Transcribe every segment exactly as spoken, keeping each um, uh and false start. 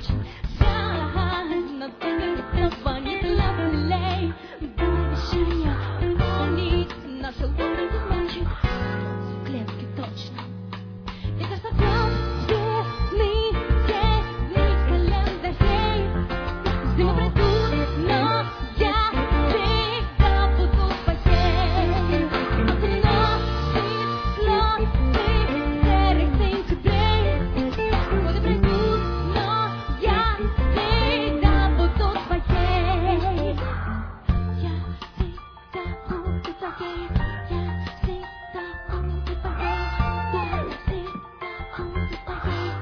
очень жаль, но только снова не слабелей. Дай обещание помнить наши лунные ночи, клетки точно. Ветер сорвет все дни, все дни календарей. Зимы пройдут, но я всегда буду твоей. Осень носит ноты серых сентябрей. Годы пройдут, но я всегда буду твоей. Я всегда буду твоей. Я всегда буду твоей. Я всегда буду твоей.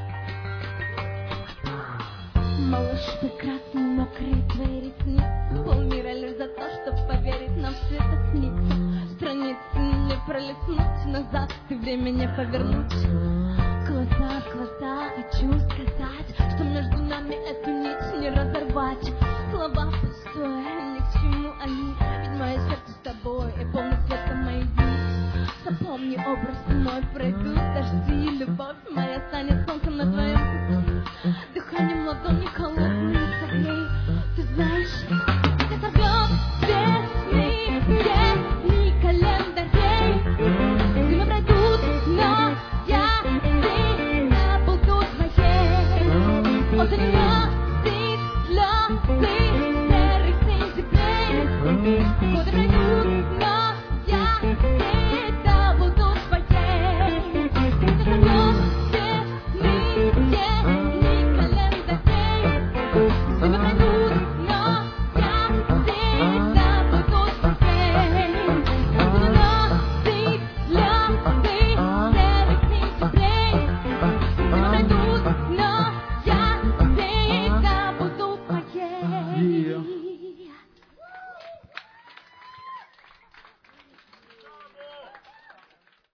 Малыш прекрасный, мокрые твои ресницы. Полмира лишь за то, чтоб поверить, нам все это снится. Страницы не пролистнуть, назад ты время не повернуть. Глаза в глаза хочу сказать, что между нами эту нить не разорвать. Слова пустые, ни к чему они, ведь мое сердце с тобой и полный света моих дней. Запомни образ мой, пройдут дожди, любовь моя станет солнцем на твоем пути. Дыханием ладони холодной согрей. Ты знаешь, ветер сорвет все дни, все дни календарей. Зимы пройдут, но я всегда буду твоей. Осень